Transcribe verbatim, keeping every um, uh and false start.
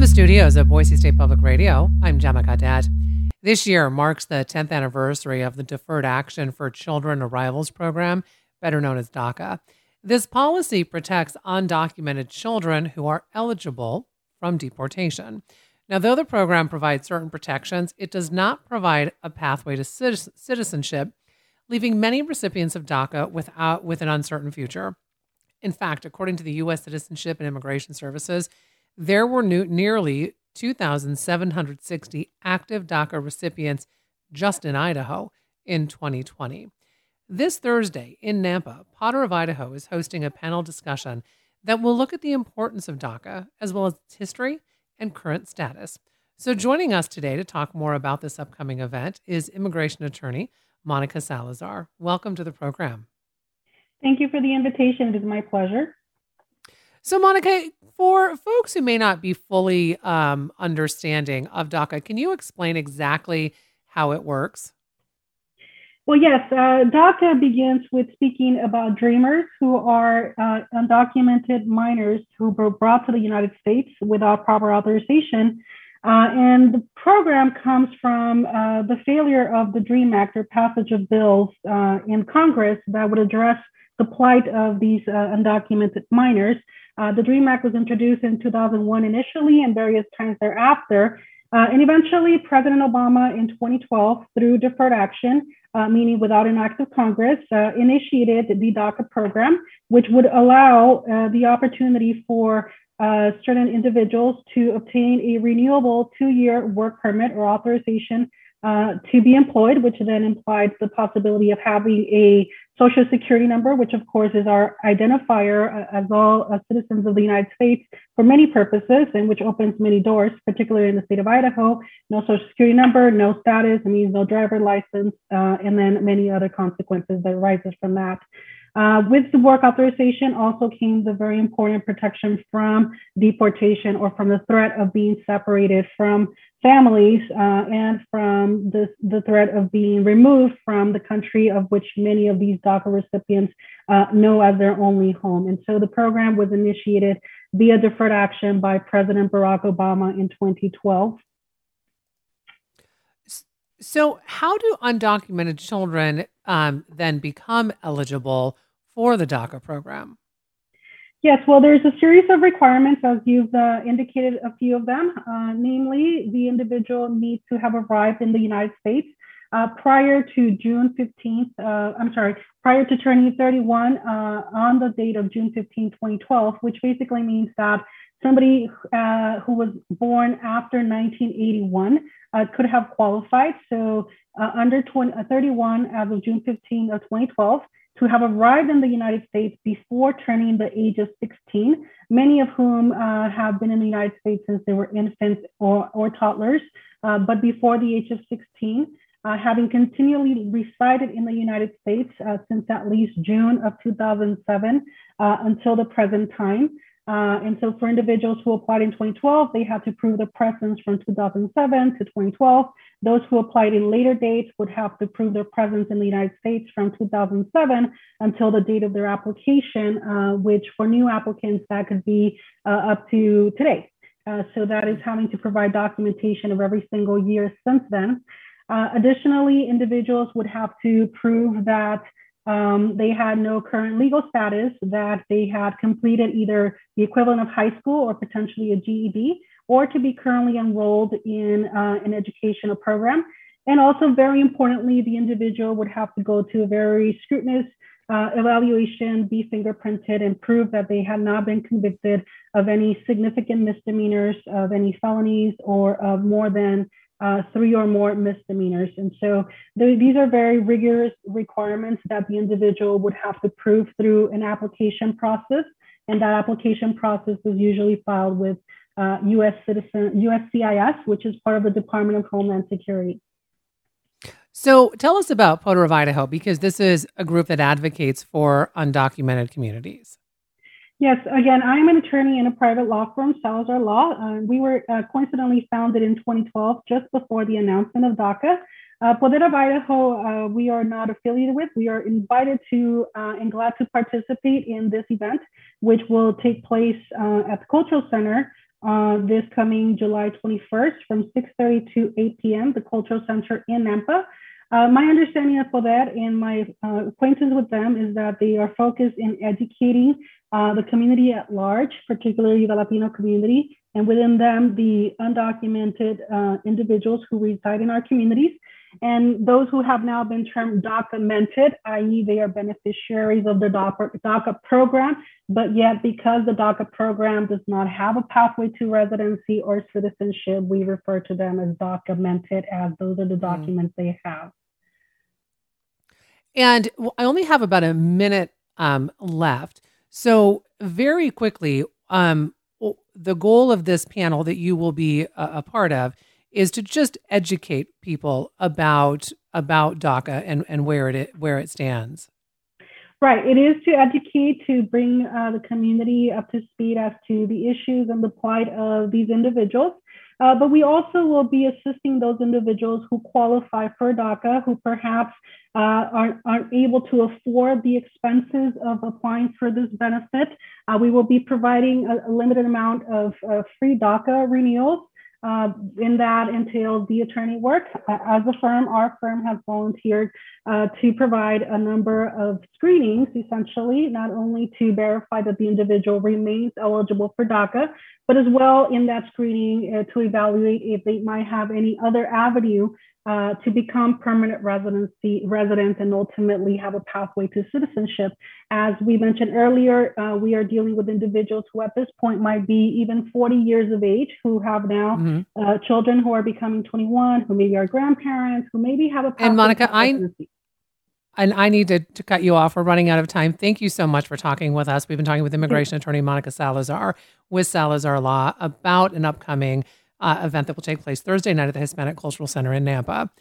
the studios of Boise State Public Radio, I'm Gemma Gadet. This year marks the tenth anniversary of the Deferred Action for Children Arrivals Program, better known as DACA. This policy protects undocumented children who are eligible from deportation. Now, though the program provides certain protections, it does not provide a pathway to citizenship, leaving many recipients of DACA without with an uncertain future. In fact, according to the U S Citizenship and Immigration Services, there were new, nearly two thousand seven hundred sixty active DACA recipients just in Idaho in twenty twenty. This Thursday in Nampa, Potter of Idaho is hosting a panel discussion that will look at the importance of DACA as well as its history and current status. So joining us today to talk more about this upcoming event is immigration attorney Monica Salazar. Welcome to the program. Thank you for the invitation. It is my pleasure. So, Monica, for folks who may not be fully um, understanding of DACA, can you explain exactly how it works? Well, yes, uh, DACA begins with speaking about dreamers who are uh, undocumented minors who were brought to the United States without proper authorization. Uh, and the program comes from uh, the failure of the DREAM Act, or passage of bills uh, in Congress that would address the plight of these uh, undocumented minors. Uh, the DREAM Act was introduced in two thousand one initially and various times thereafter. Uh, and eventually, President Obama in twenty twelve, through deferred action, uh, meaning without an act of Congress, uh, initiated the DACA program, which would allow uh, the opportunity for uh, certain individuals to obtain a renewable two-year work permit or authorization uh, to be employed, which then implied the possibility of having a Social Security number, which of course is our identifier uh, as all uh, citizens of the United States for many purposes, and which opens many doors, particularly in the state of Idaho. No Social Security number, no status, it means no driver license, uh, and then many other consequences that arises from that. Uh, with the work authorization also came the very important protection from deportation or from the threat of being separated from families uh, and from the, the threat of being removed from the country of which many of these DACA recipients uh, know as their only home. And so the program was initiated via deferred action by President Barack Obama in twenty twelve. So how do undocumented children um, then become eligible for the DACA program? Yes, well, there's a series of requirements, as you've uh, indicated a few of them. Uh, namely, the individual needs to have arrived in the United States uh, prior to June fifteenth, uh, I'm sorry, prior to turning thirty-one uh, on the date of June fifteenth, twenty twelve, which basically means that somebody uh, who was born after nineteen eighty-one uh, could have qualified. So uh, under twenty, uh, thirty-one as of June fifteenth of twenty twelve, to have arrived in the United States before turning the age of sixteen, many of whom uh, have been in the United States since they were infants or, or toddlers, uh, but before the age of sixteen, uh, having continually resided in the United States uh, since at least June of two thousand seven uh, until the present time. Uh, and so for individuals who applied in twenty twelve, they had to prove their presence from two thousand seven to twenty twelve. Those who applied in later dates would have to prove their presence in the United States from two thousand seven until the date of their application, uh, which for new applicants, that could be uh, up to today. Uh, so that is having to provide documentation of every single year since then. Uh, additionally, individuals would have to prove that Um, they had no current legal status, that they had completed either the equivalent of high school or potentially a G E D, or to be currently enrolled in uh, an educational program. And also, very importantly, the individual would have to go to a very scrutinous uh, evaluation, be fingerprinted, and prove that they had not been convicted of any significant misdemeanors, of any felonies, or of more than Uh, three or more misdemeanors. And so th- these are very rigorous requirements that the individual would have to prove through an application process. And that application process is usually filed with uh, U S citizen, U S C I S, which is part of the Department of Homeland Security. So tell us about Potter of Idaho, because this is a group that advocates for undocumented communities. Yes, again, I'm an attorney in a private law firm, Salazar Law. Uh, we were uh, coincidentally founded in twenty twelve, just before the announcement of DACA. Uh, Poder of Idaho, uh, we are not affiliated with. We are invited to uh, and glad to participate in this event, which will take place uh, at the Cultural Center uh, this coming July twenty-first from six thirty to eight p.m., the Cultural Center in Nampa. Uh, my understanding of that and my uh, acquaintance with them is that they are focused in educating uh, the community at large, particularly the Latino community, and within them, the undocumented uh, individuals who reside in our communities. And those who have now been termed documented, that is they are beneficiaries of the DACA program, but yet because the DACA program does not have a pathway to residency or citizenship, we refer to them as documented, as those are the documents mm. they have. And I only have about a minute um, left. So very quickly, um, the goal of this panel that you will be a, a part of is to just educate people about about DACA and, and where it where it stands. Right. It is to educate, to bring uh, the community up to speed as to the issues and the plight of these individuals. Uh, but we also will be assisting those individuals who qualify for DACA, who perhaps uh, aren't, aren't able to afford the expenses of applying for this benefit. Uh, we will be providing a, a limited amount of uh, free DACA renewals. Uh, and that entails the attorney work. Uh, as a firm, our firm has volunteered uh, to provide a number of screenings, essentially, not only to verify that the individual remains eligible for DACA, but as well in that screening uh, to evaluate if they might have any other avenue uh, to become permanent residency residents and ultimately have a pathway to citizenship. As we mentioned earlier, uh, we are dealing with individuals who at this point might be even forty years of age, who have now mm-hmm. uh, children who are becoming twenty-one, who maybe are grandparents, who maybe have a pathway and Monica, to residency. I And I need to, to cut you off. We're running out of time. Thank you so much for talking with us. We've been talking with immigration attorney Monica Salazar with Salazar Law about an upcoming uh, event that will take place Thursday night at the Hispanic Cultural Center in Nampa.